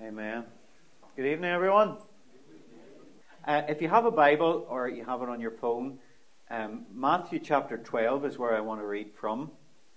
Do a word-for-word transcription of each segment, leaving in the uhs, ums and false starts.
Amen. Good evening, everyone. Uh, if you have a Bible or you have it on your phone, um, Matthew chapter twelve is where I want to read from.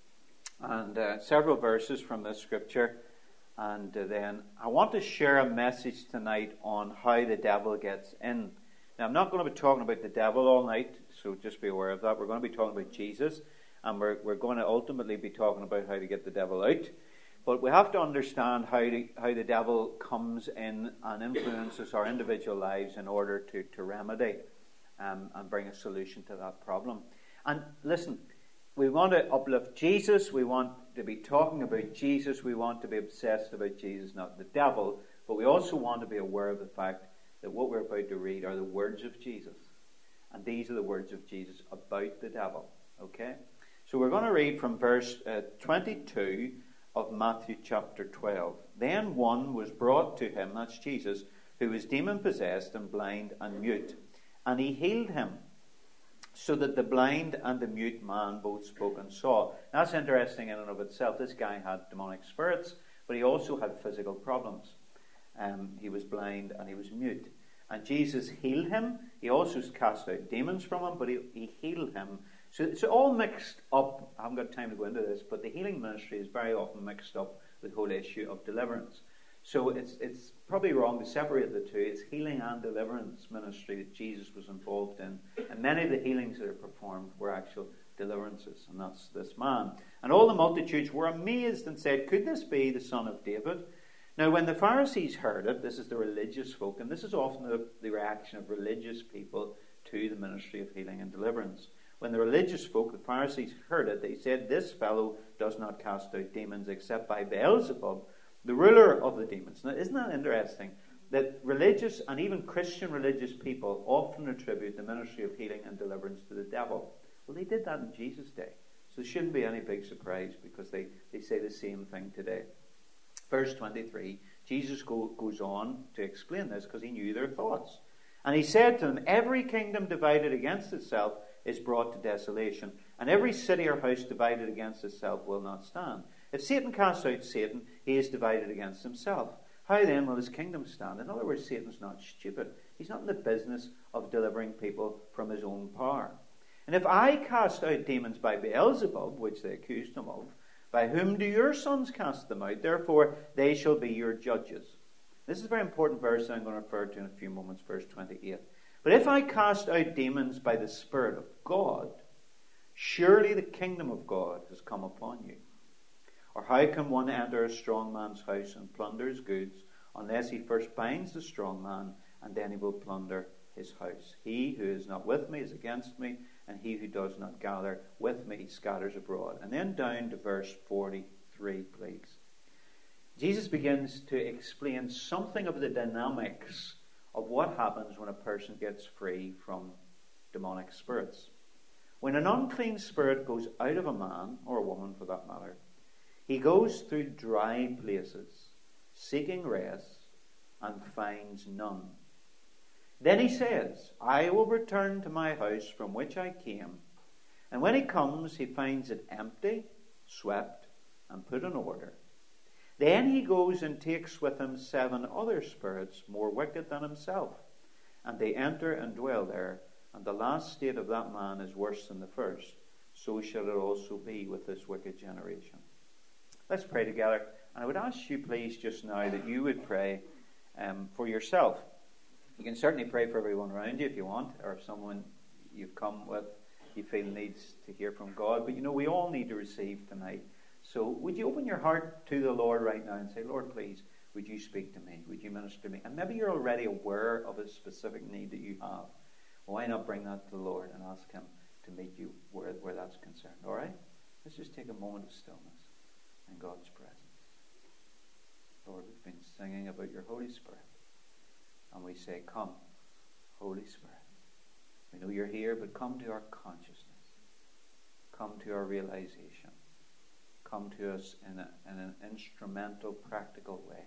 And uh, several verses from this scripture. And uh, then I want to share a message tonight on how the devil gets in. Now, I'm not going to be talking about the devil all night, so just be aware of that. We're going to be talking about Jesus. And we're, we're going to ultimately be talking about how to get the devil out. But we have to understand how, to, how the devil comes in and influences our individual lives in order to, to remedy um, and bring a solution to that problem. And listen, we want to uplift Jesus. We want to be talking about Jesus. We want to be obsessed about Jesus, not the devil. But we also want to be aware of the fact that what we're about to read are the words of Jesus. And these are the words of Jesus about the devil. Okay? So we're going to read from verse uh, twenty-two of Matthew chapter twelve. Then one was brought to him, that's Jesus, who was demon-possessed and blind and mute. And he healed him, so that the blind and the mute man both spoke and saw. Now, that's interesting in and of itself. This guy had demonic spirits, but he also had physical problems. Um, he was blind and he was mute. And Jesus healed him. He also cast out demons from him, but he, he healed him. So it's all mixed up. I haven't got time to go into this, but the healing ministry is very often mixed up with the whole issue of deliverance. So it's it's probably wrong to separate the two. It's healing and deliverance ministry that Jesus was involved in. And many of the healings that are performed were actual deliverances. And that's this man. And all the multitudes were amazed and said, "Could this be the son of David?" Now when the Pharisees heard it, this is the religious folk, and this is often the, the reaction of religious people to the ministry of healing and deliverance. When the religious folk, the Pharisees, heard it, they said, "This fellow does not cast out demons except by Beelzebub, the ruler of the demons." Now, isn't that interesting? That religious and even Christian religious people often attribute the ministry of healing and deliverance to the devil. Well, they did that in Jesus' day. So there shouldn't be any big surprise because they, they say the same thing today. Verse twenty-three, Jesus go, goes on to explain this because he knew their thoughts. And he said to them, "Every kingdom divided against itself is brought to desolation, and every city or house divided against itself will not stand. If Satan casts out Satan, he is divided against himself. How then will his kingdom stand?" In other words, Satan's not stupid. He's not in the business of delivering people from his own power. "And if I cast out demons by Beelzebub," which they accused him of, "by whom do your sons cast them out? Therefore they shall be your judges." This is a very important verse that I'm going to refer to in a few moments, verse twenty-eight. "But if I cast out demons by the Spirit of God, surely the kingdom of God has come upon you. Or how can one enter a strong man's house and plunder his goods, unless he first binds the strong man, and then he will plunder his house? He who is not with me is against me, and he who does not gather with me scatters abroad." And then down to verse forty-three, please. Jesus begins to explain something of the dynamics of what happens when a person gets free from demonic spirits. When an unclean spirit goes out of a man, or a woman for that matter, he goes through dry places, seeking rest, and finds none. Then he says, "I will return to my house from which I came." And when he comes, he finds it empty, swept, and put in order. Then he goes and takes with him seven other spirits more wicked than himself, and they enter and dwell there. And the last state of that man is worse than the first. So shall it also be with this wicked generation. Let's pray together. And I would ask you, please, just now that you would pray um, for yourself. You can certainly pray for everyone around you if you want, or if someone you've come with you feel needs to hear from God. But you know, we all need to receive tonight. So would you open your heart to the Lord right now and say, "Lord, please, would you speak to me? Would you minister to me?" And maybe you're already aware of a specific need that you have. Well, why not bring that to the Lord and ask him to meet you where, where that's concerned? All right? Let's just take a moment of stillness in God's presence. Lord, we've been singing about your Holy Spirit. And we say, "Come, Holy Spirit. We know you're here, but come to our consciousness. Come to our realization. Come to us in, a, in an instrumental, practical way."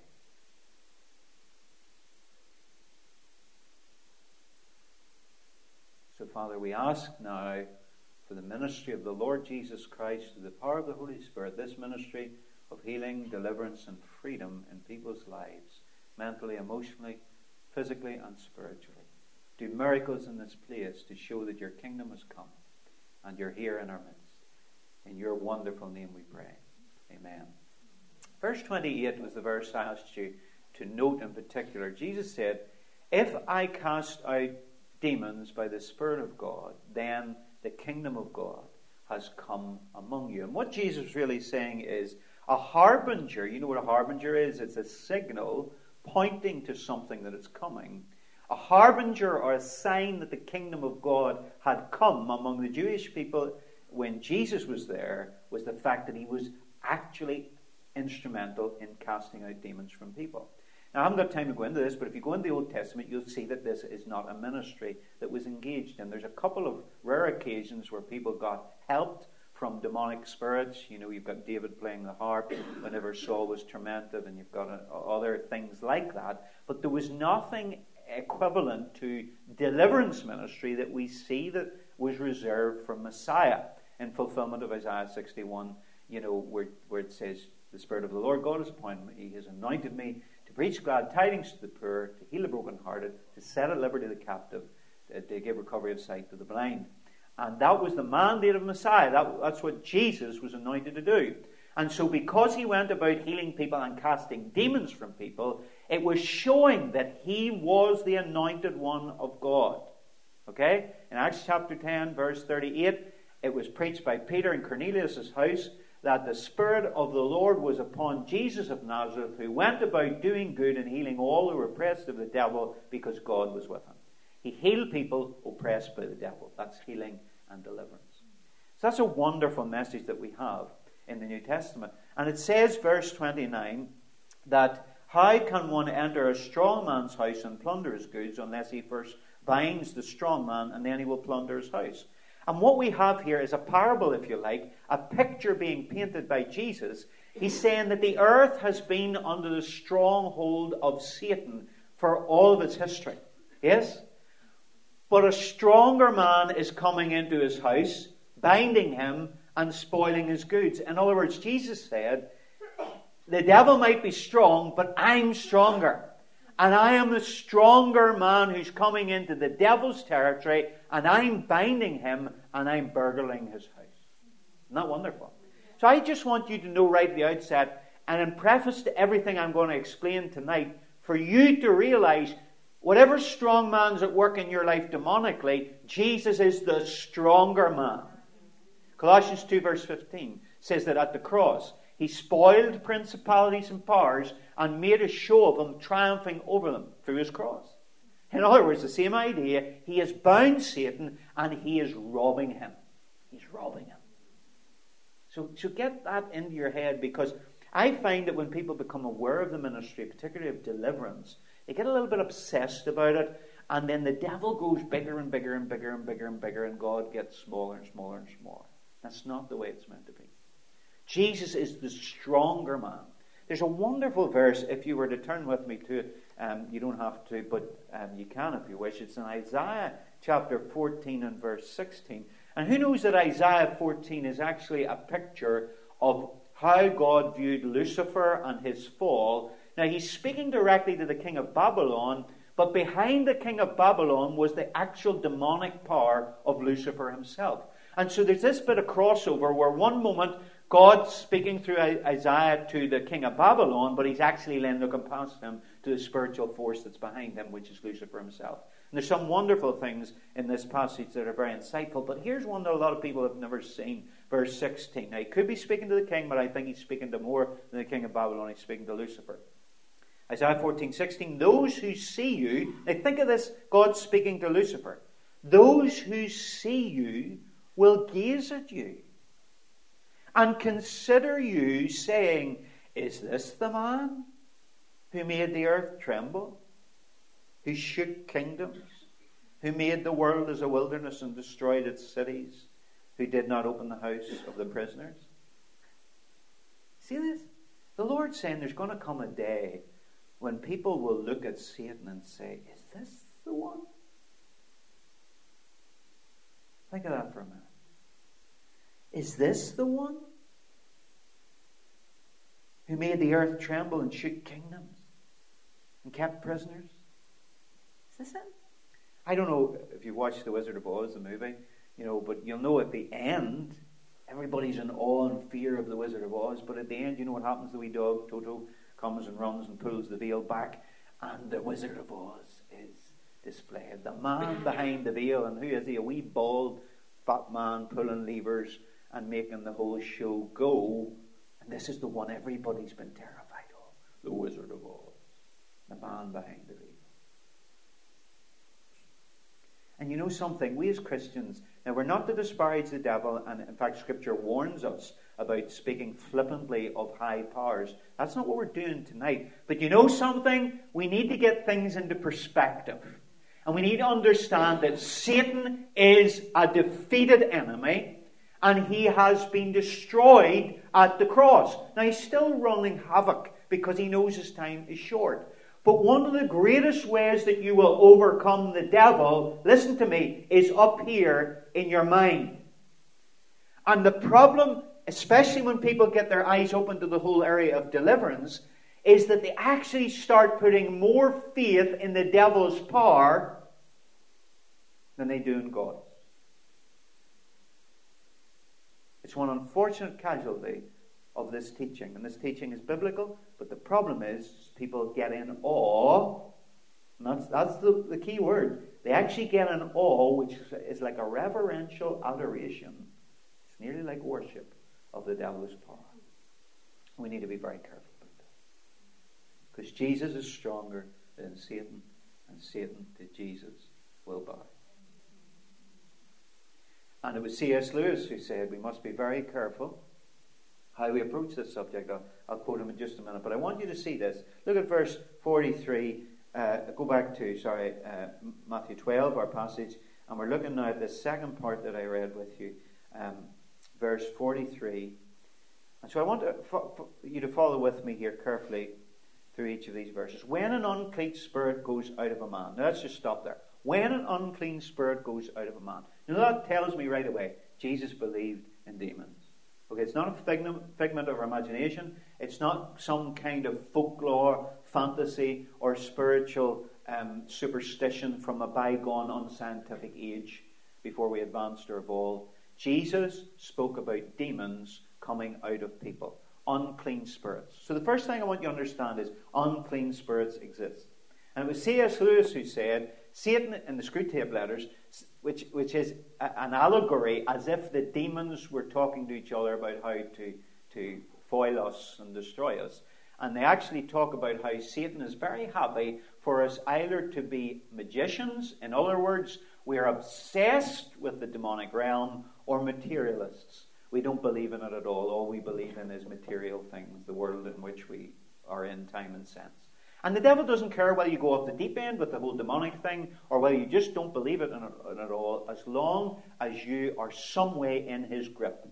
So, Father, we ask now for the ministry of the Lord Jesus Christ through the power of the Holy Spirit, this ministry of healing, deliverance, and freedom in people's lives, mentally, emotionally, physically, and spiritually. Do miracles in this place to show that your kingdom has come and you're here in our midst. In your wonderful name we pray. Amen. Verse twenty-eight was the verse I asked you to note in particular. Jesus said, if I cast out demons by the Spirit of God, then the kingdom of God has come among you. And what Jesus is really saying is a harbinger. You know what a harbinger is? It's a signal pointing to something that is coming. A harbinger or a sign that the kingdom of God had come among the Jewish people when Jesus was there was the fact that he was actually instrumental in casting out demons from people. Now, I haven't got time to go into this, but if you go into the Old Testament, you'll see that this is not a ministry that was engaged in. There's a couple of rare occasions where people got helped from demonic spirits. You know, you've got David playing the harp whenever Saul was tormented, and you've got uh, other things like that. But there was nothing equivalent to deliverance ministry that we see that was reserved for Messiah in fulfillment of Isaiah sixty-one, you know, where, where it says, the Spirit of the Lord God has appointed me, he has anointed me to preach glad tidings to the poor, to heal the brokenhearted, to set at liberty the captive, to, to give recovery of sight to the blind. And that was the mandate of Messiah. That, that's what Jesus was anointed to do. And so because he went about healing people and casting demons from people, it was showing that he was the anointed one of God. Okay? In Acts chapter ten, verse thirty-eight, it was preached by Peter in Cornelius' house that the Spirit of the Lord was upon Jesus of Nazareth, who went about doing good and healing all who were oppressed of the devil, because God was with him. He healed people oppressed by the devil. That's healing and deliverance. So that's a wonderful message that we have in the New Testament. And it says, verse twenty-nine, that how can one enter a strong man's house and plunder his goods unless he first binds the strong man, and then he will plunder his house? And what we have here is a parable, if you like, a picture being painted by Jesus. He's saying that the earth has been under the stronghold of Satan for all of its history. Yes? But a stronger man is coming into his house, binding him and spoiling his goods. In other words, Jesus said, the devil might be strong, but I'm stronger. And I am the stronger man who's coming into the devil's territory, and I'm binding him, and I'm burgling his house. Isn't that wonderful? So I just want you to know right at the outset, and in preface to everything I'm going to explain tonight, for you to realize whatever strong man's at work in your life demonically, Jesus is the stronger man. Colossians two verse fifteen says that at the cross, he spoiled principalities and powers and made a show of them, triumphing over them through his cross. In other words, the same idea. He has bound Satan and he is robbing him. He's robbing him. So, so get that into your head, because I find that when people become aware of the ministry, particularly of deliverance, they get a little bit obsessed about it, and then the devil goes bigger and bigger and bigger and bigger and bigger, and God gets smaller and smaller and smaller. That's not the way it's meant to be. Jesus is the stronger man. There's a wonderful verse, if you were to turn with me to it. Um, you don't have to, but um, you can if you wish. It's in Isaiah chapter fourteen and verse sixteen. And who knows that Isaiah fourteen is actually a picture of how God viewed Lucifer and his fall. Now, he's speaking directly to the king of Babylon, but behind the king of Babylon was the actual demonic power of Lucifer himself. And so there's this bit of crossover where one moment God's speaking through Isaiah to the king of Babylon, but he's actually then looking past him to the spiritual force that's behind him, which is Lucifer himself. And there's some wonderful things in this passage that are very insightful, but here's one that a lot of people have never seen. Verse sixteen. Now, he could be speaking to the king, but I think he's speaking to more than the king of Babylon. He's speaking to Lucifer. Isaiah fourteen sixteen. Those who see you, now think of this, God speaking to Lucifer. Those who see you will gaze at you and consider you, saying, is this the man who made the earth tremble, who shook kingdoms, who made the world as a wilderness and destroyed its cities, who did not open the house of the prisoners? See this? The Lord's saying there's going to come a day when people will look at Satan and say, is this the one? Think of that for a minute. Is this the one who made the earth tremble and shook kingdoms and kept prisoners. Is this it? I don't know if you watched The Wizard of Oz, the movie, you know, but you'll know at the end, everybody's in awe and fear of the Wizard of Oz, but at the end, you know what happens? The wee dog, Toto, comes and runs and pulls the veil back, and the Wizard of Oz is displayed. The man behind the veil, and who is he? A wee bald, fat man pulling levers and making the whole show go. And this is the one everybody's been terrified of. The Wizard of Oz. The man behind the veil. And you know something? We as Christians, now we're not to disparage the devil, and in fact Scripture warns us about speaking flippantly of high powers. That's not what we're doing tonight. But you know something? We need to get things into perspective. And we need to understand that Satan is a defeated enemy, and he has been destroyed at the cross. Now he's still running havoc because he knows his time is short. But one of the greatest ways that you will overcome the devil, listen to me, is up here in your mind. And the problem, especially when people get their eyes open to the whole area of deliverance, is that they actually start putting more faith in the devil's power than they do in God. It's one unfortunate casualty of this teaching. And this teaching is biblical, but the problem is people get in awe. And that's, that's the, the key word. They actually get in awe, which is like a reverential adoration. It's nearly like worship of the devil's power. We need to be very careful about that. Because Jesus is stronger than Satan, and Satan to Jesus will bow. And it was C S Lewis who said we must be very careful how we approach this subject. I'll, I'll quote him in just a minute. But I want you to see this. Look at verse forty-three. Uh, go back to, sorry, uh, Matthew twelve, our passage. And we're looking now at the second part that I read with you. Um, verse forty-three. And so I want to, fo- fo- you to follow with me here carefully through each of these verses. When an unclean spirit goes out of a man. Now let's just stop there. When an unclean spirit goes out of a man. Now that tells me right away, Jesus believed in demons. Okay, it's not a figment of our imagination. It's not some kind of folklore, fantasy, or spiritual um, superstition from a bygone unscientific age before we advanced or evolved. Jesus spoke about demons coming out of people. Unclean spirits. So the first thing I want you to understand is unclean spirits exist. And it was C S Lewis who said, Satan in the Screwtape Letters, which which is a, an allegory as if the demons were talking to each other about how to, to foil us and destroy us. And they actually talk about how Satan is very happy for us either to be magicians, in other words, we are obsessed with the demonic realm, or materialists. We don't believe in it at all. All we believe in is material things, the world in which we are in, time and sense. And the devil doesn't care whether you go off the deep end with the whole demonic thing or whether you just don't believe it in it, in it all, as long as you are some way in his grip.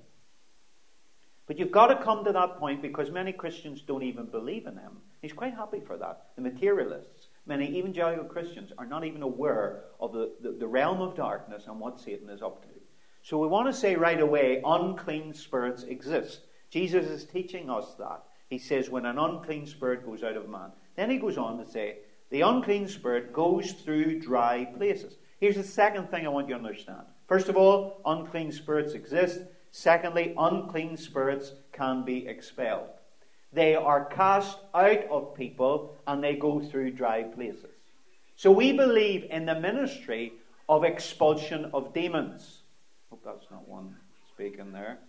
But you've got to come to that point because many Christians don't even believe in him. He's quite happy for that. The materialists, many evangelical Christians, are not even aware of the, the, the realm of darkness and what Satan is up to. So we want to say right away, unclean spirits exist. Jesus is teaching us that. He says when an unclean spirit goes out of a man. Then he goes on to say, the unclean spirit goes through dry places. Here's the second thing I want you to understand. First of all, unclean spirits exist. Secondly, unclean spirits can be expelled. They are cast out of people and they go through dry places. So we believe in the ministry of expulsion of demons. Hope that's not one speaking there.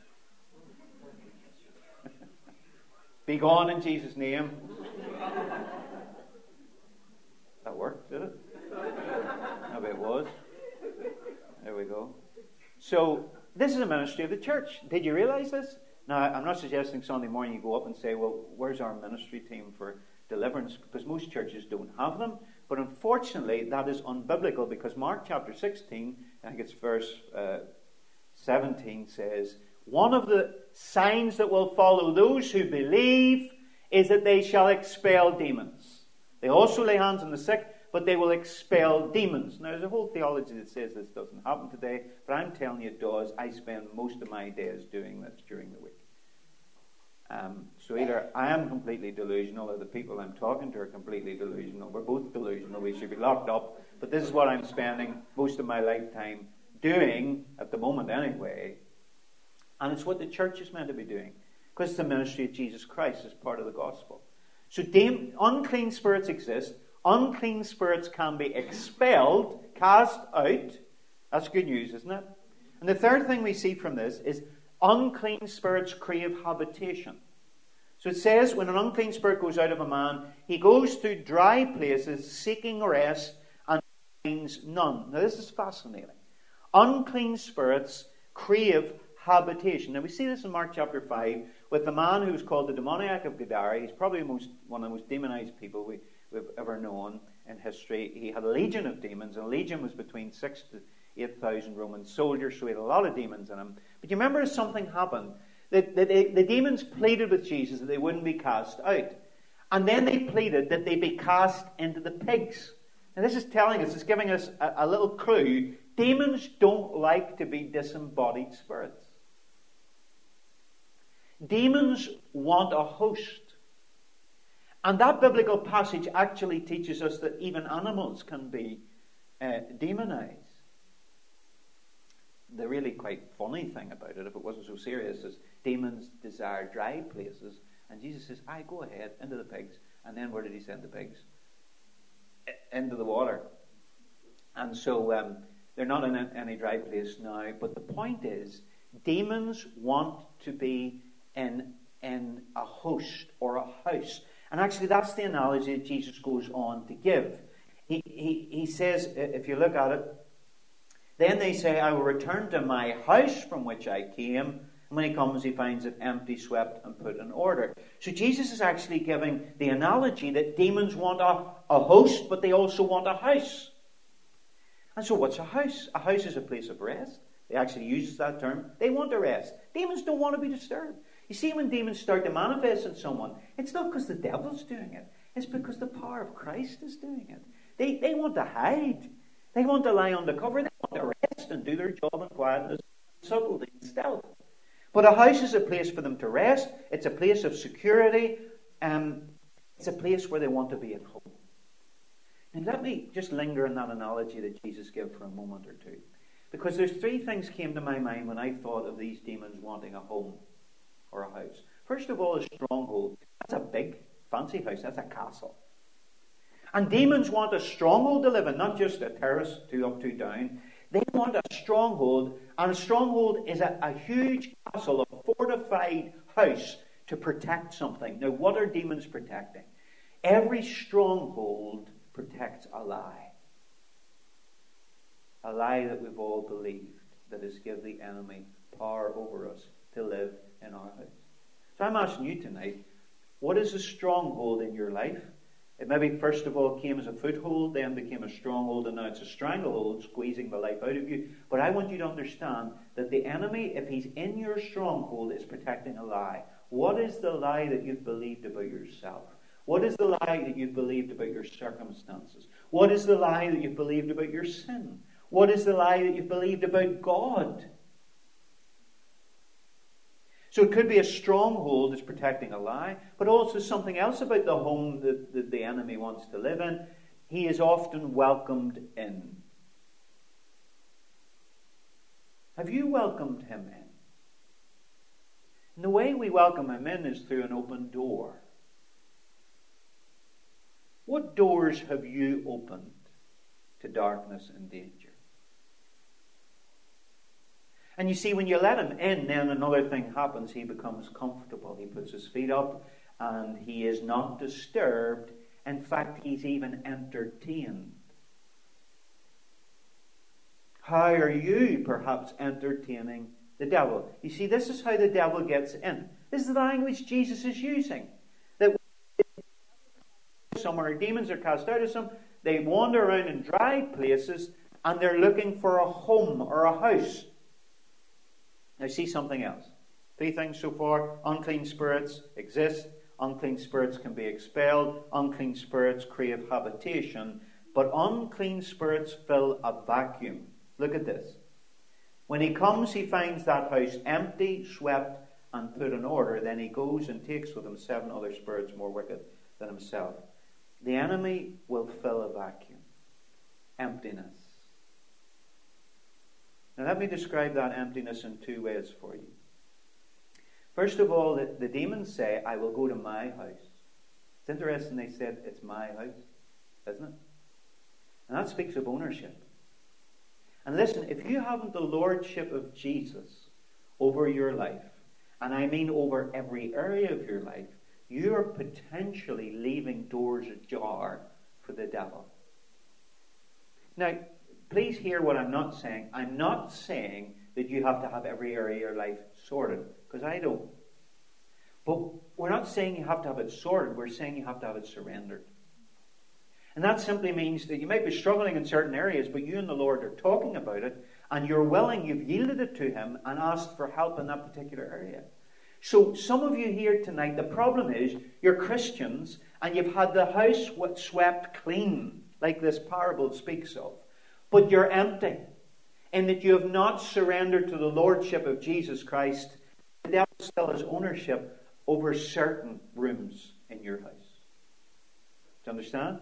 Be gone in Jesus' name. That worked, did it? Maybe it was. There we go. So, this is a ministry of the church. Did you realize this? Now, I'm not suggesting Sunday morning you go up and say, well, where's our ministry team for deliverance? Because most churches don't have them. But unfortunately, that is unbiblical because Mark chapter sixteen, I think it's verse uh, seventeen, says, one of the signs that will follow those who believe is that they shall expel demons. They also lay hands on the sick, but they will expel demons. Now, there's a whole theology that says this doesn't happen today, but I'm telling you it does. I spend most of my days doing this during the week. Um, so either I am completely delusional or the people I'm talking to are completely delusional. We're both delusional. We should be locked up. But this is what I'm spending most of my lifetime doing, at the moment anyway. And it's what the church is meant to be doing. Because it's the ministry of Jesus Christ as part of the gospel. So dam- unclean spirits exist. Unclean spirits can be expelled, cast out. That's good news, isn't it? And the third thing we see from this is unclean spirits crave habitation. So it says when an unclean spirit goes out of a man, he goes to dry places seeking rest and finds none. Now this is fascinating. Unclean spirits crave habitation. Now we see this in Mark chapter five with the man who was called the demoniac of Gadara. He's probably the most, one of the most demonized people we, we've ever known in history. He had a legion of demons, and a legion was between six to eight thousand Roman soldiers, so he had a lot of demons in him. But you remember something happened. The, the, the, the demons pleaded with Jesus that they wouldn't be cast out. And then they pleaded that they be cast into the pigs. Now this is telling us, it's giving us a, a little clue. Demons don't like to be disembodied spirits. Demons want a host. And that biblical passage actually teaches us that even animals can be uh, demonized. The really quite funny thing about it, if it wasn't so serious, is demons desire dry places. And Jesus says, aye, go ahead, into the pigs. And then where did he send the pigs? Into the water. And so um, they're not in any dry place now. But the point is, demons want to be in, in a host or a house. And actually that's the analogy that Jesus goes on to give. He, he, he says, if you look at it, then they say, I will return to my house from which I came. And when he comes, he finds it empty, swept, and put in order. So Jesus is actually giving the analogy that demons want a, a host, but they also want a house. And so what's a house? A house is a place of rest. They actually uses that term. They want to rest. Demons don't want to be disturbed. You see, when demons start to manifest in someone, it's not because the devil's doing it. It's because the power of Christ is doing it. They, they want to hide. They want to lie under cover. They want to rest and do their job in quietness, subtlety, and stealth. But a house is a place for them to rest. It's a place of security. Um, it's a place where they want to be at home. And let me just linger on that analogy that Jesus gave for a moment or two. Because there's three things came to my mind when I thought of these demons wanting a home or a house. First of all, a stronghold. That's a big, fancy house. That's a castle. And demons want a stronghold to live in, not just a terrace, two up, two down. They want a stronghold, and a stronghold is a, a huge castle, a fortified house to protect something. Now, what are demons protecting? Every stronghold protects a lie. A lie that we've all believed, that has given the enemy power over us to live in our house. So I'm asking you tonight, what is a stronghold in your life? It maybe first of all came as a foothold, then became a stronghold, and now it's a stranglehold, squeezing the life out of you. But I want you to understand that the enemy, if he's in your stronghold, is protecting a lie. What is the lie that you've believed about yourself? What is the lie that you've believed about your circumstances? What is the lie that you've believed about your sin? What is the lie that you've believed about God? So it could be a stronghold that's protecting a lie, but also something else about the home that, that the enemy wants to live in. He is often welcomed in. Have you welcomed him in? And the way we welcome him in is through an open door. What doors have you opened to darkness and danger? And you see, when you let him in, then another thing happens. He becomes comfortable. He puts his feet up and he is not disturbed. In fact, he's even entertained. How are you perhaps entertaining the devil? You see, this is how the devil gets in. This is the language Jesus is using. That somewhere demons are cast out of some, they wander around in dry places and they're looking for a home or a house. Now see something else. Three things so far. Unclean spirits exist. Unclean spirits can be expelled. Unclean spirits crave habitation. But unclean spirits fill a vacuum. Look at this. When he comes, he finds that house empty, swept, and put in order, then he goes and takes with him seven other spirits more wicked than himself. The enemy will fill a vacuum. Emptiness. Now let me describe that emptiness in two ways for you. First of all, the, the demons say, I will go to my house. It's interesting they said, it's my house, isn't it? And that speaks of ownership. And listen, if you haven't the lordship of Jesus over your life, and I mean over every area of your life, you are potentially leaving doors ajar for the devil. Now, please hear what I'm not saying. I'm not saying that you have to have every area of your life sorted, because I don't. But we're not saying you have to have it sorted. We're saying you have to have it surrendered. And that simply means that you might be struggling in certain areas, but you and the Lord are talking about it, and you're willing, you've yielded it to Him and asked for help in that particular area. So some of you here tonight, the problem is you're Christians and you've had the house swept clean, like this parable speaks of, but you're empty, in that you have not surrendered to the lordship of Jesus Christ. The devil still has ownership over certain rooms in your house. Do you understand?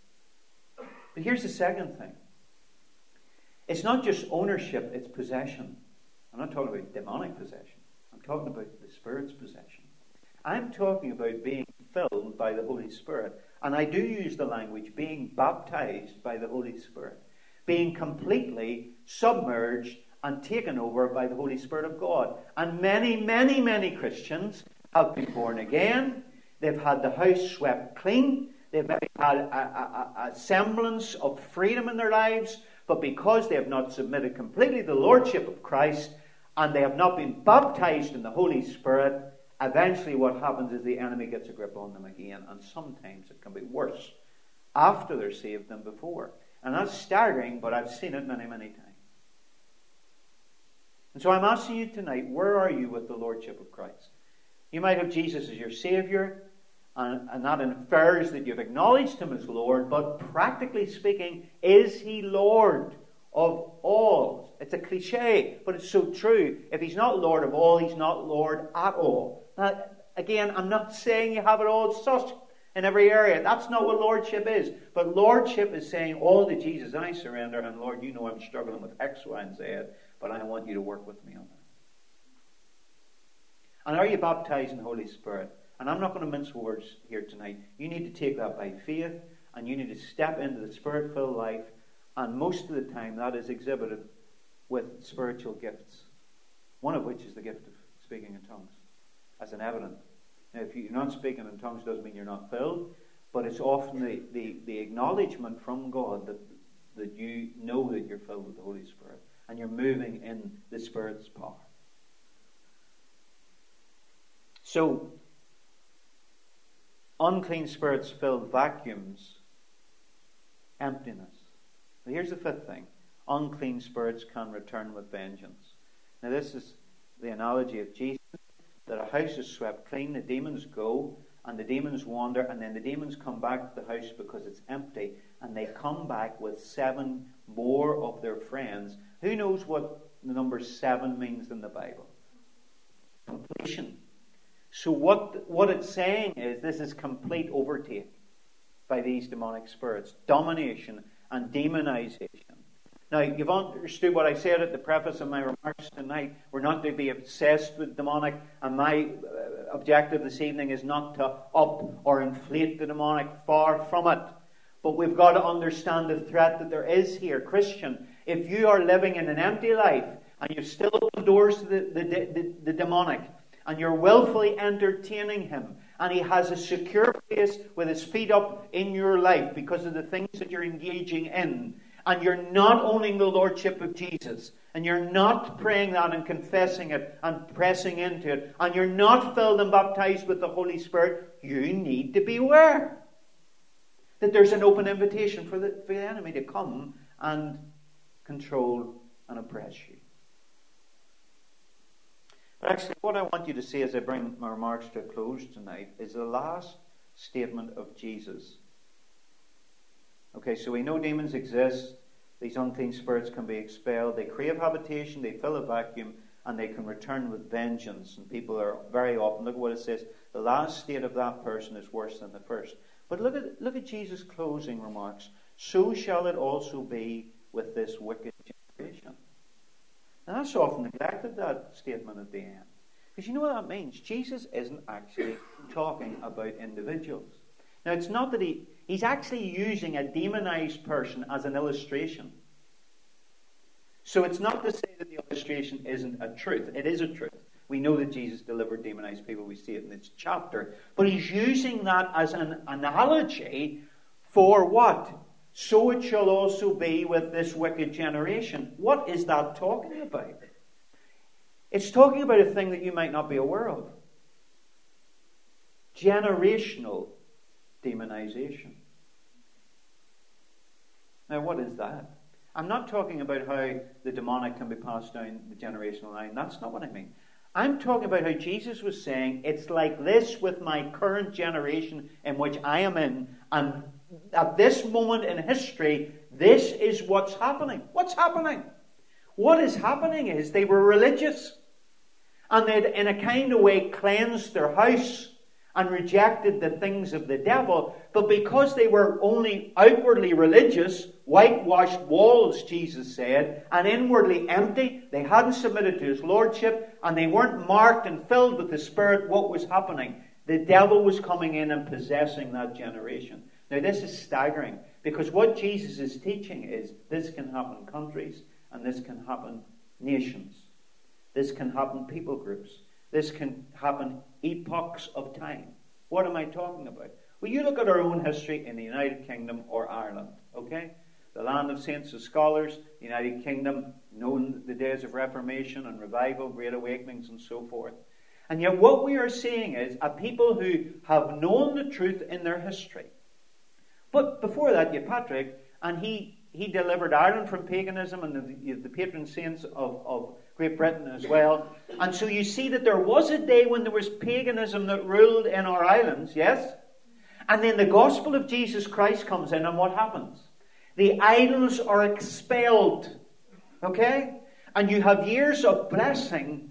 But here's the second thing. It's not just ownership, it's possession. I'm not talking about demonic possession. I'm talking about the Spirit's possession. I'm talking about being filled by the Holy Spirit. And I do use the language being baptized by the Holy Spirit. Being completely submerged and taken over by the Holy Spirit of God. And many, many, many Christians have been born again. They've had the house swept clean. They've maybe had a, a, a semblance of freedom in their lives. But because they have not submitted completely to the Lordship of Christ, and they have not been baptized in the Holy Spirit, eventually what happens is the enemy gets a grip on them again. And sometimes it can be worse after they're saved than before. And that's staggering, but I've seen it many, many times. And so I'm asking you tonight, where are you with the Lordship of Christ? You might have Jesus as your Savior, and, and that infers that you've acknowledged Him as Lord, but practically speaking, is He Lord of all? It's a cliche, but it's so true. If He's not Lord of all, He's not Lord at all. Now, again, I'm not saying you have it all sussed in every area. That's not what Lordship is. But Lordship is saying, all to Jesus I surrender, and Lord, you know I'm struggling with X, Y, and Z, but I want you to work with me on that. And are you baptized in the Holy Spirit? And I'm not going to mince words here tonight. You need to take that by faith, and you need to step into the Spirit-filled life, and most of the time that is exhibited with spiritual gifts, one of which is the gift of speaking in tongues, as an evidence. Now, if you're not speaking in tongues, doesn't mean you're not filled, but it's often the, the, the acknowledgement from God that, that you know that you're filled with the Holy Spirit, and you're moving in the Spirit's power. So, unclean spirits filled vacuums emptiness. Now here's the fifth thing. Unclean spirits can return with vengeance. Now this is the analogy of Jesus, that a house is swept clean, the demons go, and the demons wander, and then the demons come back to the house because it's empty, and they come back with seven more of their friends. Who knows what the number seven means in the Bible? Completion. So what, what it's saying is this is complete overtake by these demonic spirits. Domination and demonization. Now, you've understood what I said at the preface of my remarks tonight. We're not to be obsessed with demonic, and my uh, objective this evening is not to up or inflate the demonic, far from it. But we've got to understand the threat that there is here. Christian, if you are living in an empty life, and you've still opened doors to the, the, the, the demonic, and you're willfully entertaining him, and he has a secure place with his feet up in your life because of the things that you're engaging in, and you're not owning the Lordship of Jesus, and you're not praying that and confessing it and pressing into it, and you're not filled and baptized with the Holy Spirit, you need to beware that there's an open invitation for the, for the enemy to come and control and oppress you. But actually, what I want you to see as I bring my remarks to a close tonight is the last statement of Jesus. Okay, so we know demons exist. These unclean spirits can be expelled. They crave habitation. They fill a vacuum. and they can return with vengeance. And people are very often, look at what it says, the last state of that person is worse than the first. But look at, look at Jesus' closing remarks. So shall it also be with this wicked generation. Now that's often neglected, that statement at the end. Because you know what that means? Jesus isn't actually talking about individuals. Now it's not that he, he's actually using a demonized person as an illustration. So it's not to say that the illustration isn't a truth. It is a truth. We know that Jesus delivered demonized people. We see it in this chapter. But he's using that as an analogy for what? So it shall also be with this wicked generation. What is that talking about? It's talking about a thing that you might not be aware of. Generational demonization. Now, what is that? I'm not talking about how the demonic can be passed down the generational line. That's not what I mean. I'm talking about how Jesus was saying, it's like this with my current generation in which I am in, and at this moment in history, this is what's happening. What's happening? What is happening is they were religious, and they'd in a kind of way cleansed their house and rejected the things of the devil. But because they were only outwardly religious, whitewashed walls, Jesus said, and inwardly empty, they hadn't submitted to his lordship, and they weren't marked and filled with the Spirit, what was happening? The devil was coming in and possessing that generation. Now this is staggering, because what Jesus is teaching is this can happen countries, and this can happen nations. This can happen people groups. This can happen epochs of time. What am I talking about? Well, you look at our own history in the United Kingdom or Ireland, okay? The land of saints and scholars, the United Kingdom, known the days of Reformation and revival, Great Awakenings and so forth. And yet what we are seeing is a people who have known the truth in their history. But before that, you Patrick, and he, he delivered Ireland from paganism and the, the patron saints of, of Great Britain as well. And so you see that there was a day when there was paganism that ruled in our islands, yes? And then the gospel of Jesus Christ comes in, and what happens? The idols are expelled, okay? And you have years of blessing,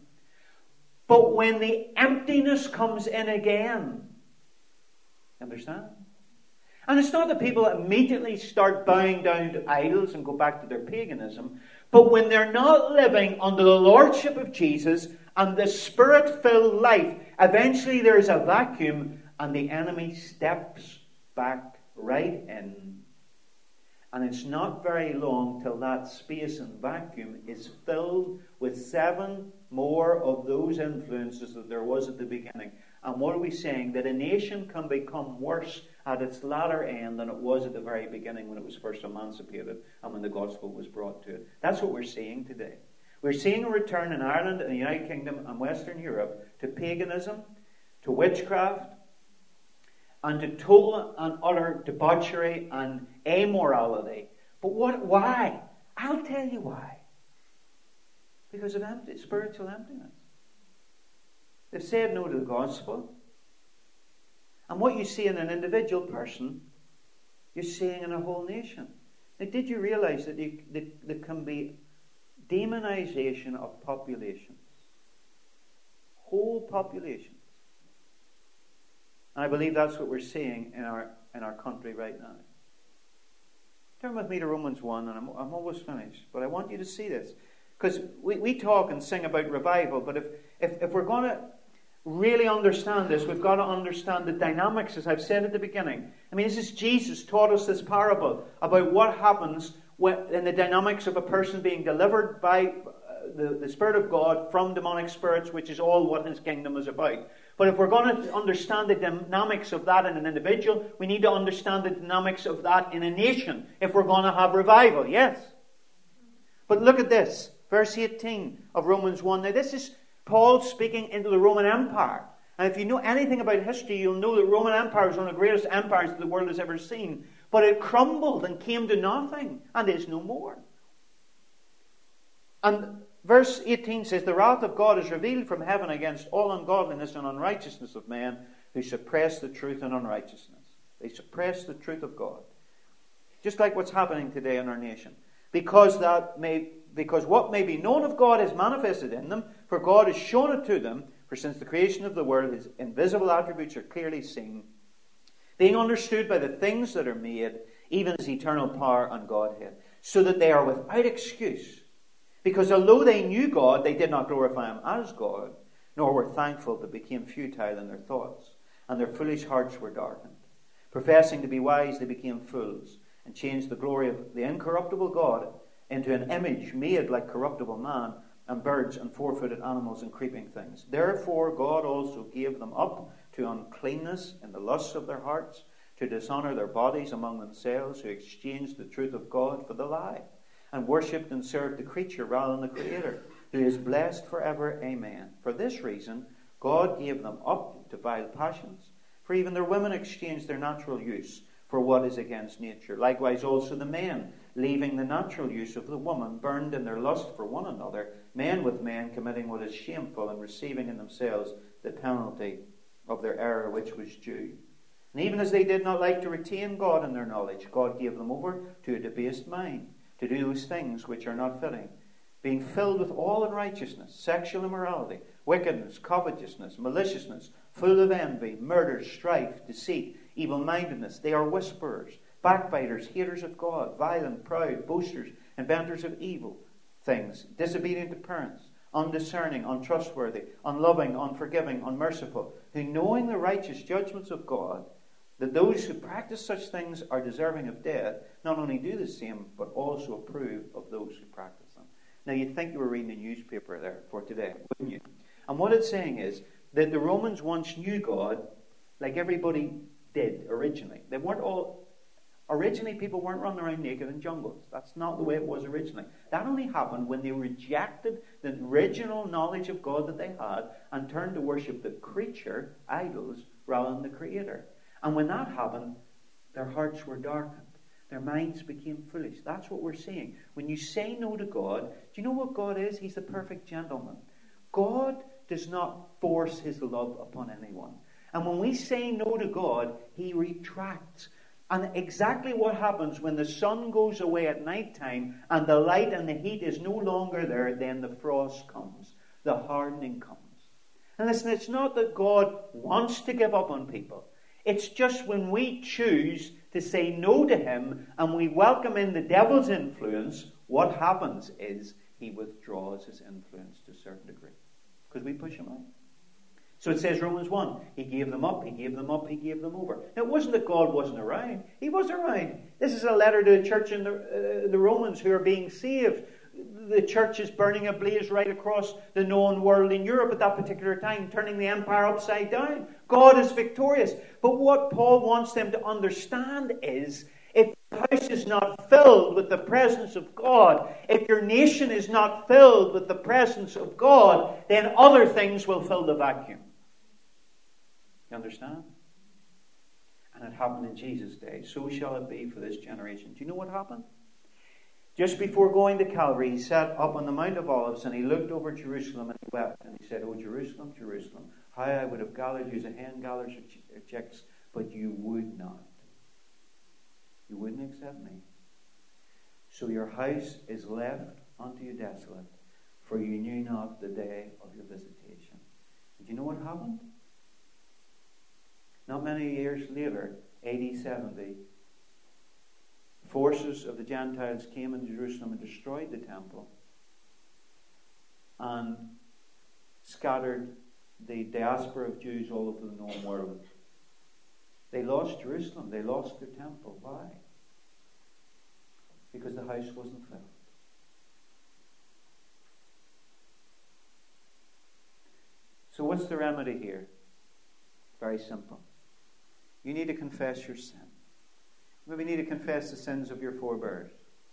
but when the emptiness comes in again, understand? And it's not that people immediately start bowing down to idols and go back to their paganism, but when they're not living under the lordship of Jesus and the Spirit-filled life, eventually there's a vacuum and the enemy steps back right in. And it's not very long till that space and vacuum is filled with seven more of those influences that there was at the beginning. And what are we saying? That a nation can become worse at its latter end than it was at the very beginning when it was first emancipated and when the gospel was brought to it. That's what we're seeing today. We're seeing a return in Ireland and the United Kingdom and Western Europe to paganism, to witchcraft, and to total and utter debauchery and amorality. But what? Why? I'll tell you why. Because of empty, spiritual emptiness. They've said no to the gospel. And what you see in an individual person, you're seeing in a whole nation. Now, did you realize that you, that there can be demonization of populations? Whole populations. And I believe that's what we're seeing in our in our country right now. Turn with me to Romans one, and I'm, I'm almost finished. But I want you to see this. Because we, we talk and sing about revival, but if, if, if we're going to really understand this, we've got to understand the dynamics, as I've said at the beginning. I mean, this is Jesus taught us this parable about what happens when, in the dynamics of a person being delivered by the, the Spirit of God from demonic spirits, which is all what His kingdom is about. But if we're going to understand the dynamics of that in an individual, we need to understand the dynamics of that in a nation if we're going to have revival, yes? But look at this, verse eighteen of Romans one. Now this is Paul speaking into the Roman Empire. And if you know anything about history, you'll know that the Roman Empire was one of the greatest empires that the world has ever seen. But it crumbled and came to nothing and is no more. And verse eighteen says, the wrath of God is revealed from heaven against all ungodliness and unrighteousness of men who suppress the truth in unrighteousness. They suppress the truth of God. Just like what's happening today in our nation. Because that may, because what may be known of God is manifested in them, For God has shown it to them, for since the creation of the world his invisible attributes are clearly seen, being understood by the things that are made, even his eternal power and Godhead, so that they are without excuse. Because although they knew God, they did not glorify him as God, nor were thankful, but became futile in their thoughts, and their foolish hearts were darkened. Professing to be wise, they became fools, and changed the glory of the incorruptible God into an image made like corruptible man, and birds, and four-footed animals, and creeping things. Therefore God also gave them up to uncleanness in the lusts of their hearts, to dishonour their bodies among themselves, who exchanged the truth of God for the lie, and worshipped and served the creature rather than the Creator, who is blessed forever. Amen. For this reason God gave them up to vile passions, for even their women exchanged their natural use for what is against nature. Likewise also the men, leaving the natural use of the woman, burned in their lust for one another, men with men, committing what is shameful, and receiving in themselves the penalty of their error which was due. And even as they did not like to retain God in their knowledge, God gave them over to a debased mind, to do those things which are not fitting, being filled with all unrighteousness, sexual immorality, wickedness, covetousness, maliciousness, full of envy, murder, strife, deceit, evil-mindedness. They are whisperers, backbiters, haters of God, violent, proud, boasters, inventors of evil things, disobedient to parents, undiscerning, untrustworthy, unloving, unforgiving, unmerciful, who knowing the righteous judgments of God, that those who practice such things are deserving of death, not only do the same, but also approve of those who practice them. Now you'd think you were reading a newspaper there for today, wouldn't you? And what it's saying is that the Romans once knew God like everybody did originally. They weren't all... Originally, people weren't running around naked in jungles. That's not the way it was originally. That only happened when they rejected the original knowledge of God that they had and turned to worship the creature, idols, rather than the Creator. And when that happened, their hearts were darkened. Their minds became foolish. That's what we're seeing. When you say no to God, do you know what God is? He's the perfect gentleman. God does not force his love upon anyone. And when we say no to God, he retracts. And exactly what happens when the sun goes away at night time and the light and the heat is no longer there, then the frost comes. The hardening comes. And listen, it's not that God wants to give up on people. It's just when we choose to say no to him and we welcome in the devil's influence, what happens is he withdraws his influence to a certain degree. Because we push him out. So it says Romans one, he gave them up, he gave them up, he gave them over. Now it wasn't that God wasn't around. He was around. This is a letter to the church in the, uh, the Romans who are being saved. The church is burning ablaze right across the known world in Europe at that particular time, turning the empire upside down. God is victorious. But what Paul wants them to understand is, if the house is not filled with the presence of God, if your nation is not filled with the presence of God, then other things will fill the vacuum. You understand? And it happened in Jesus' day. So shall it be for this generation. Do you know what happened? Just before going to Calvary, he sat up on the Mount of Olives and he looked over Jerusalem and he wept. And he said, "Oh, Jerusalem, Jerusalem, how I would have gathered you as a hen gathers her chicks, but you would not. You wouldn't accept me. So your house is left unto you desolate, for you knew not the day of your visitation." And do you know what happened? Not many years later, A D seventy, forces of the Gentiles came into Jerusalem and destroyed the temple and scattered the diaspora of Jews all over the known world. They lost Jerusalem. They lost their temple. Why? Because the house wasn't filled. So what's the remedy here? Very simple. You need to confess your sin. Maybe you need to confess the sins of your forebears.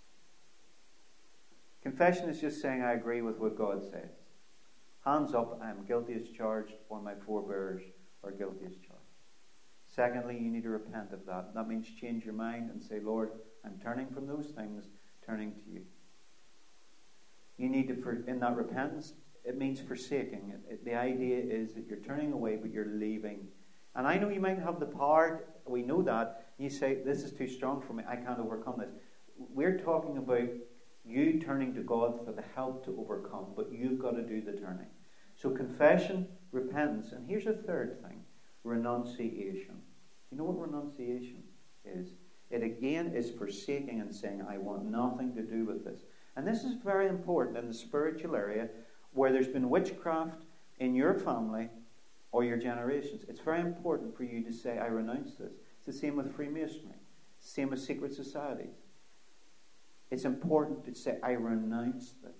Confession is just saying, I agree with what God says. Hands up, I am guilty as charged, or my forebears are guilty as charged. Secondly, you need to repent of that. That means change your mind and say, Lord, I'm turning from those things, turning to you. You need to, for, in that repentance, it means forsaking. It, it, the idea is that you're turning away, but you're leaving. And I know you might have the power, we know that. You say, this is too strong for me, I can't overcome this. We're talking about you turning to God for the help to overcome, but you've got to do the turning. So confession, repentance, and here's a third thing, renunciation. You know what renunciation is? It again is forsaking and saying, I want nothing to do with this. And this is very important in the spiritual area where there's been witchcraft in your family or your generations. It's very important for you to say, I renounce this. It's the same with Freemasonry. It's the same with secret societies. It's important to say, I renounce this.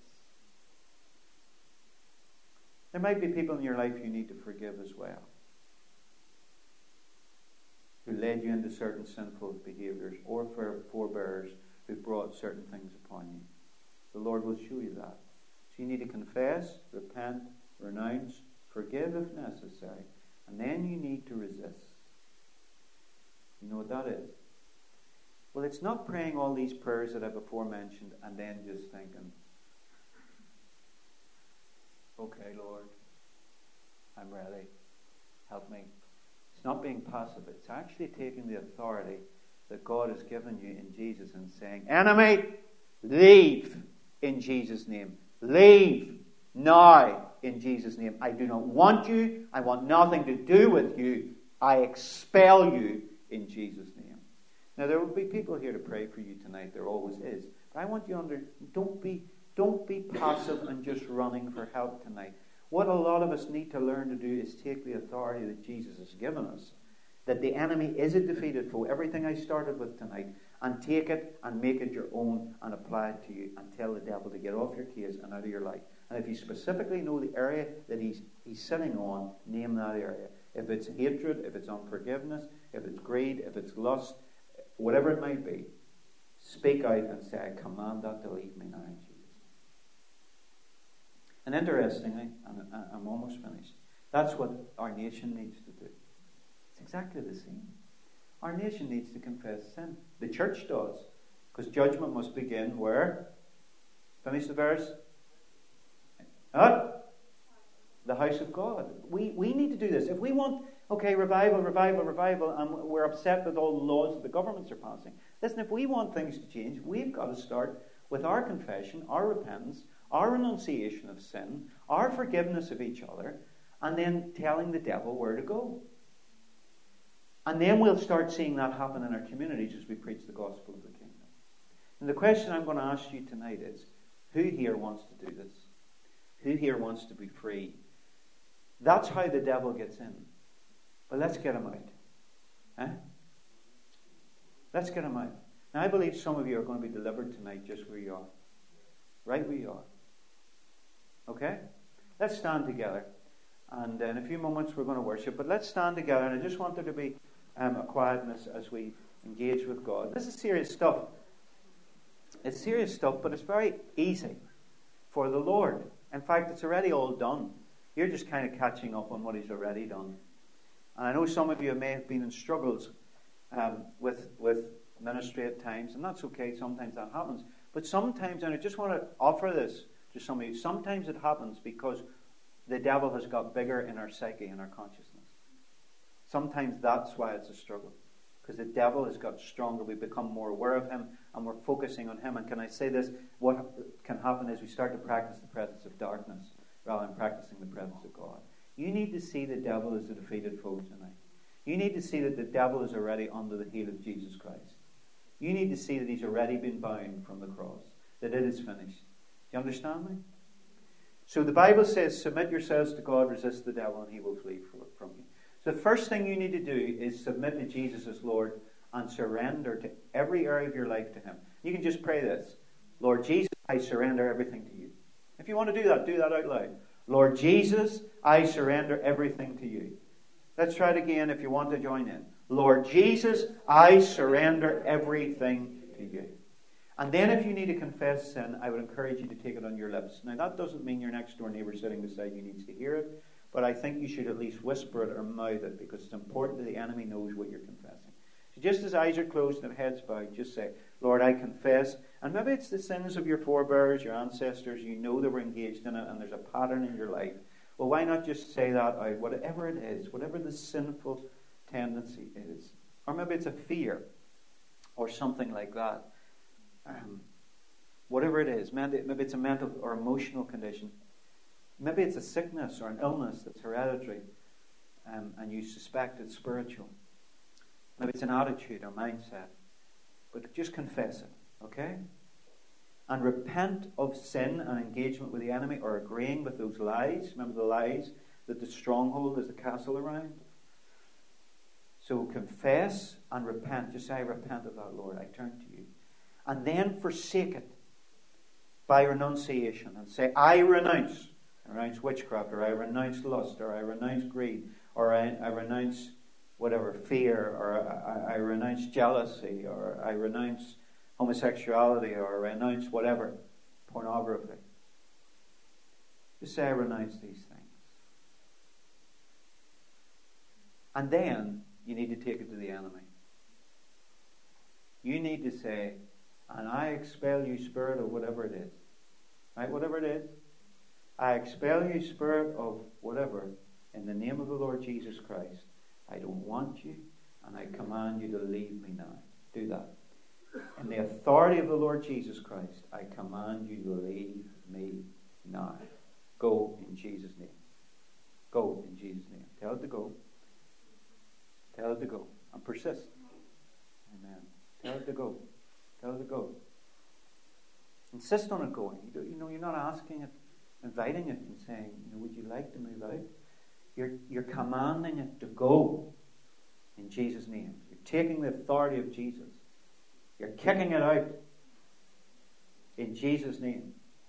There might be people in your life you need to forgive as well, who led you into certain sinful behaviours, or for forebears who brought certain things upon you. The Lord will show you that. So you need to confess, repent, renounce, forgive if necessary, and then you need to resist. You know what that is? Well, it's not praying all these prayers that I've before mentioned and then just thinking, okay, Lord, I'm ready. Help me. It's not being passive. It's actually taking the authority that God has given you in Jesus and saying, enemy, leave in Jesus' name. Leave now in Jesus' name. I do not want you. I want nothing to do with you. I expel you in Jesus' name. Now, there will be people here to pray for you tonight. There always is. But I want you under, don't be, don't be passive and just running for help tonight. What a lot of us need to learn to do is take the authority that Jesus has given us, that the enemy is a defeated foe, everything I started with tonight, and take it and make it your own and apply it to you and tell the devil to get off your case and out of your life. And if you specifically know the area that he's, he's sitting on, name that area. If it's hatred, if it's unforgiveness, if it's greed, if it's lust, whatever it might be, speak out and say, I command that to leave me now in Jesus' name. And interestingly, and I'm almost finished, that's what our nation needs to do. It's exactly the same. Our nation needs to confess sin. The church does. Because judgment must begin where? Finish the verse. Huh? The house of God. We, we need to do this. If we want, okay, revival, revival, revival, and we're upset with all the laws that the governments are passing. Listen, if we want things to change, we've got to start with our confession, our repentance, our renunciation of sin, our forgiveness of each other, and then telling the devil where to go. And then we'll start seeing that happen in our communities as we preach the gospel of the kingdom. And the question I'm going to ask you tonight is, who here wants to do this? Who here wants to be free? That's how the devil gets in. But let's get him out. Huh? Let's get him out. Now, I believe some of you are going to be delivered tonight just where you are. Right where you are. Okay? Let's stand together. And in a few moments we're going to worship. But let's stand together. And I just want there to be um, a quietness as we engage with God. This is serious stuff. It's serious stuff, but it's very easy for the Lord. In fact, it's already all done. You're just kind of catching up on what He's already done. And I know some of you may have been in struggles um, with, with ministry at times. And that's okay. Sometimes that happens. But sometimes, and I just want to offer this to some of you, sometimes it happens because the devil has got bigger in our psyche and our consciousness. Sometimes that's why it's a struggle. Because the devil has got stronger. We become more aware of him and we're focusing on him. And can I say this? What can happen is we start to practice the presence of darkness rather than practicing the presence of God. You need to see the devil as a defeated foe tonight. You need to see that the devil is already under the heel of Jesus Christ. You need to see that he's already been bound from the cross. That it is finished. Do you understand me? So the Bible says, submit yourselves to God, resist the devil, and he will flee from you. So the first thing you need to do is submit to Jesus as Lord and surrender to every area of your life to him. You can just pray this. Lord Jesus, I surrender everything to you. If you want to do that, do that out loud. Lord Jesus, I surrender everything to you. Let's try it again if you want to join in. Lord Jesus, I surrender everything to you. And then if you need to confess sin, I would encourage you to take it on your lips. Now that doesn't mean your next door neighbour sitting beside you needs to hear it, but I think you should at least whisper it or mouth it because it's important that the enemy knows what you're confessing. So just as eyes are closed and heads bowed, just say, Lord, I confess. And maybe it's the sins of your forebears, your ancestors, you know they were engaged in it and there's a pattern in your life. Well, why not just say that out, whatever it is, whatever the sinful tendency is. Or maybe it's a fear or something like that. Um, whatever it is, maybe it's a mental or emotional condition. Maybe it's a sickness or an illness that's hereditary, um, and you suspect it's spiritual. Maybe it's an attitude or mindset. But just confess it, okay? And repent of sin and engagement with the enemy, or agreeing with those lies. Remember the lies that the stronghold is the castle around? So confess and repent. Just say, I repent of that, Lord. I turn to you. And then forsake it by renunciation. And say, I renounce. I renounce witchcraft, or I renounce lust, or I renounce greed, or I, I renounce whatever, fear, or I, I renounce jealousy, or I renounce homosexuality, or renounce whatever, pornography. Just say, I renounce these things. And then you need to take it to the enemy. You need to say, and I expel you, spirit of whatever it is. Right? Whatever it is. I expel you, spirit of whatever, in the name of the Lord Jesus Christ. I don't want you, and I command you to leave me now. Do that. In the authority of the Lord Jesus Christ, I command you to leave me now. Go in Jesus' name. Go in Jesus' name. Tell it to go. Tell it to go. And persist. Amen. Tell it to go. Tell it to go. Insist on it going. You, do, you know, you're not asking it, inviting it and saying, you know, would you like to move out? You're, you're commanding it to go in Jesus' name. You're taking the authority of Jesus. You're kicking it out in Jesus' name.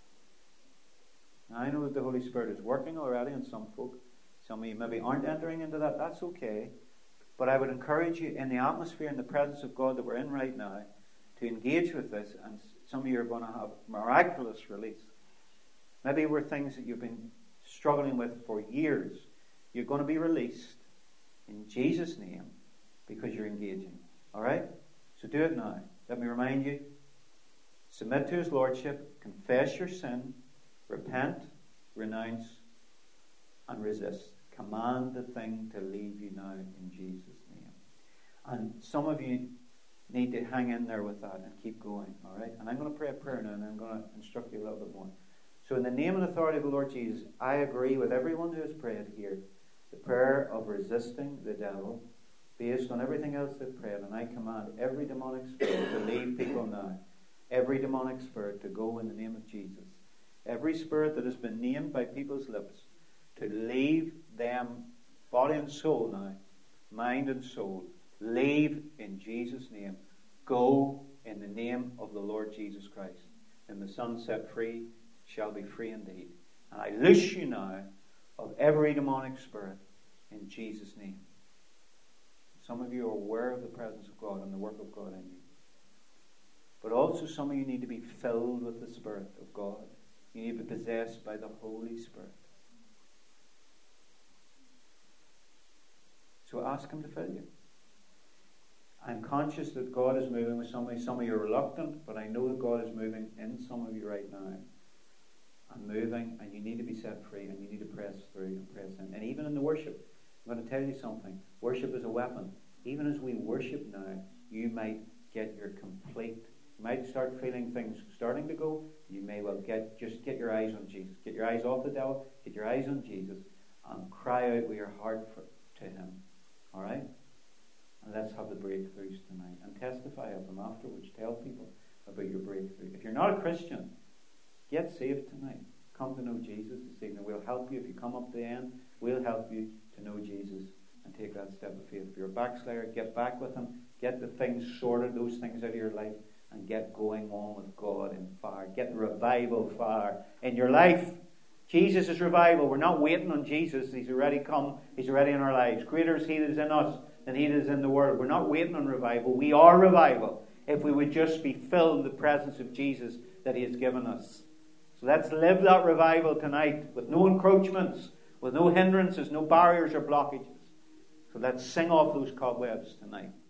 Now, I know that the Holy Spirit is working already on some folk. Some of you maybe aren't entering into that. That's okay. But I would encourage you, in the atmosphere and the presence of God that we're in right now, to engage with this. And some of you are going to have miraculous release. Maybe we're things that you've been struggling with for years. You're going to be released in Jesus' name because you're engaging. All right? So do it now. Let me remind you. Submit to His Lordship. Confess your sin. Repent. Renounce. And resist. Command the thing to leave you now in Jesus' name. And some of you need to hang in there with that and keep going. All right? And I'm going to pray a prayer now, and I'm going to instruct you a little bit more. So in the name and authority of the Lord Jesus, I agree with everyone who has prayed here. The prayer of resisting the devil, based on everything else they've prayed. And I command every demonic spirit to leave people now. Every demonic spirit to go in the name of Jesus. Every spirit that has been named by people's lips to leave them, body and soul now, mind and soul. Leave in Jesus' name. Go in the name of the Lord Jesus Christ. And the Son set free shall be free indeed. And I loose you now of every demonic spirit in Jesus' name. Some of you are aware of the presence of God and the work of God in you. But also some of you need to be filled with the Spirit of God. You need to be possessed by the Holy Spirit. So ask Him to fill you. I'm conscious that God is moving with some of you. Some of you are reluctant, but I know that God is moving in some of you right now. And moving, and you need to be set free, and you need to press through and press in. And even in the worship, I'm going to tell you something. Worship is a weapon. Even as we worship now, you might get your complete, you might start feeling things starting to go. You may well get, just get your eyes on Jesus. Get your eyes off the devil, get your eyes on Jesus, and cry out with your heart for, to Him. All right? And let's have the breakthroughs tonight. And testify of them afterwards. Tell people about your breakthrough. If you're not a Christian, get saved tonight. Come to know Jesus this evening. We'll help you. If you come up to the end, we'll help you to know Jesus and take that step of faith. If you're a backslider, get back with Him. Get the things sorted, those things out of your life, and get going on with God in fire. Get the revival fire in your life. Jesus is revival. We're not waiting on Jesus. He's already come. He's already in our lives. Greater is He that is in us than he that is in the world. We're not waiting on revival. We are revival if we would just be filled with the presence of Jesus that He has given us. So let's live that revival tonight with no encroachments, with no hindrances, no barriers or blockages. So let's sing off those cobwebs tonight.